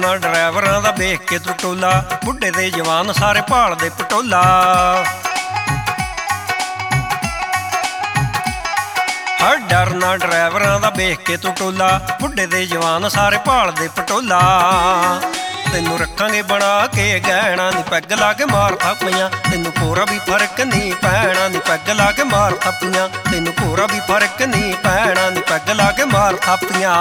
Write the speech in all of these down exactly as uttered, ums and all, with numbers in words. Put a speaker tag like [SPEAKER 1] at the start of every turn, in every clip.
[SPEAKER 1] डरना ड्राइवरां दा वेख के तू टोला, बुढ़े दे जवान सारे भालदे पटोला। हर डरना ड्राइवरां दा वेख के तू टोला, बुढ़े दे जवान सारे भालदे पटोला। तैनू रखांगे बना के गहना नी पैग ला के मार थापियां, तैनू कोरा भी फर्क नहीं पैना नी पैग ला के मार थापियां, तैनू कोरा भी फर्क नहीं पैना नी पैग ला के मार थापियां।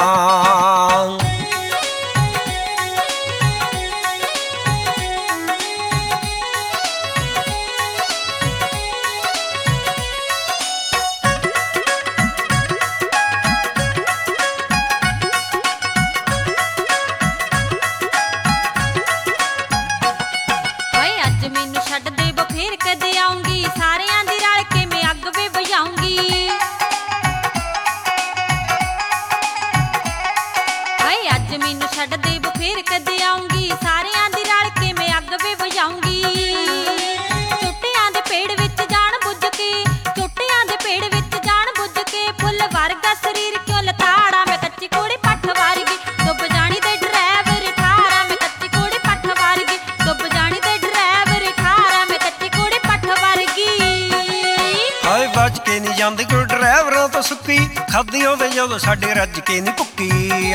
[SPEAKER 1] बच के नहीं जाती कोई ड्राइवरों तो सुक्की, खादी होवे जदों साडे रज के नहीं भुक्की।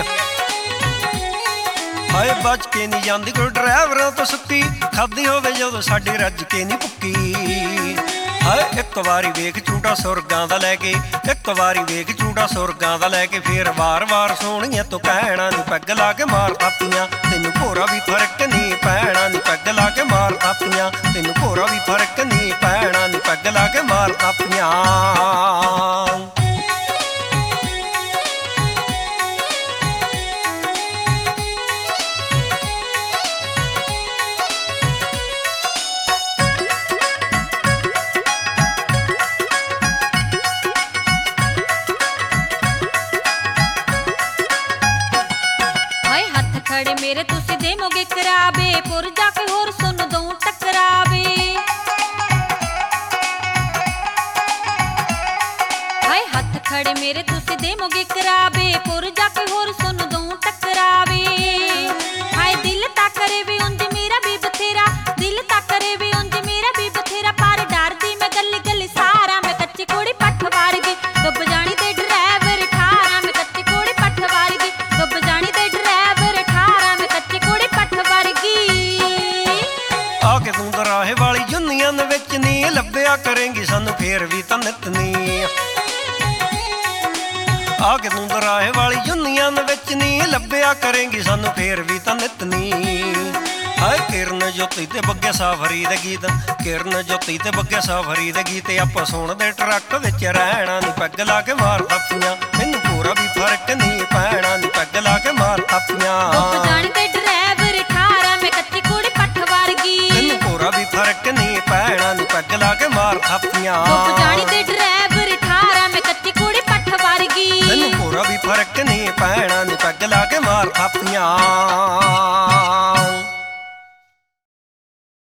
[SPEAKER 1] हाय बच के नहीं जाती कोई ड्राइवरों तो सुक्की, खादी होवे जदों साडे रज के नहीं भुक्की। हाय एक बारी वेख झूठा सुरगां दा लैके, एक बारी वेख झूठा सुरगां दा लैके, फिर वार वार सोहणियां तो कहना नी पैग ला के मार थापियां, तैनू कोरा भी फर्क नहीं पैना नी पैग ला के मार थापियां, तैनू कोरा भी फर्क नहीं पैना नी पैग ला के मार थापियां।
[SPEAKER 2] खड़े मेरे तुसी देमोगे कराबे, पुर जाके होर सुन दऊं टकरावे। हाय हथ खड़े मेरे तुसी देमोगे कराबे, पुर जाके होर सुन दऊं टकरावे। हाय दिल ता करे वे उंज मेरा भी बथेरा, दिल ता करे वे उंज मेरा भी बथेरा, पर डरदी मैं गली गली सारा, मैं कच्ची कुड़ी पठ वारगी डुब जानी ते ड्राइवर ठारा, मैं कच्ची कुड़ी पठ वारगी डुब जानी ते
[SPEAKER 1] आके तू दराहे वाली जुनिया विच नी लभ्या करेंगी सानू फेर भी तां नित नी। आके तू दराहे वाली जुनिया विच नी लभ्या करेंगी सानू फेर भी तां नित नी। हाय किरण ज्योति ते बग्गे साफरी दे गीत, किरण ज्योति ते बग्गे साफरी दे गीत, आपां सुणदे ट्रक विच रहना नी पैग ला के मार थापियां, मैनू कोरा भी फर्क नहीं पैना नी पैग ला के मार थापियां। फर्क नहीं पैना नी पैग ला के मार थापियां,
[SPEAKER 2] डुब जानी ते ड्राइवर ठारा, मैं कच्ची कुड़ी पठ वारगी,
[SPEAKER 1] तैनू कोरा भी फर्क नहीं पैना नी पैग ला के मार थापियां।